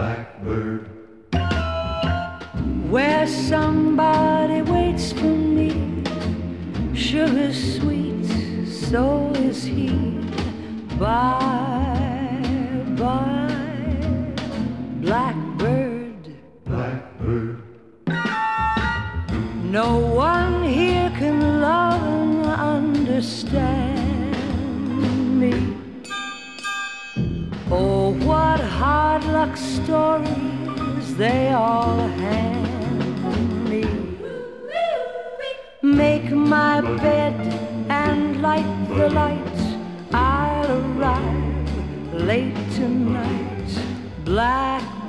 blackbird. Where somebody waits for me, sugar sweet, so is he. Bye, bye, blackbird. Blackbird. No one here can love and understand me. Oh, what hard luck stories they all hand me. Make my bed and light the lights. I'll arrive late tonight. Black